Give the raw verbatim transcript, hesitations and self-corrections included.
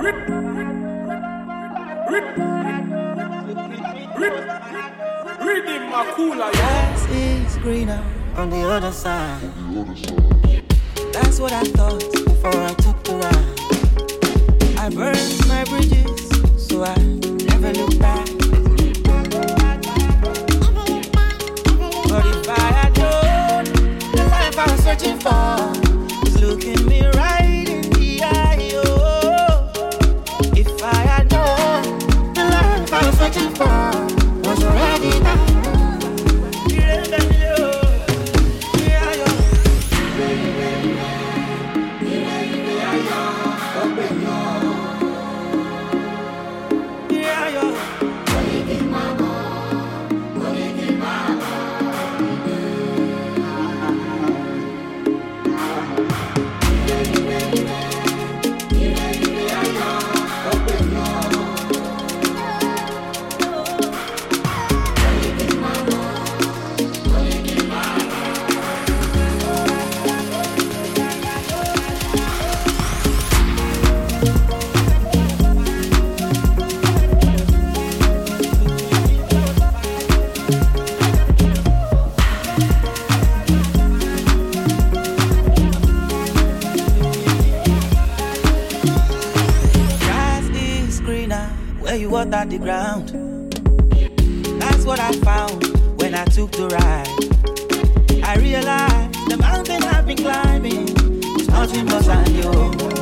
Reading my cooler, grass is greener on the other side. That's what I thought before I took the ride. I burned my bridges, so I never look back. But if I had known the life I was searching for is looking me right in the eye, oh. If I had known the life I was searching for was already there. Water the ground. That's what I found when I took the ride. I realized the mountain I've been climbing is nothing but sand, yo.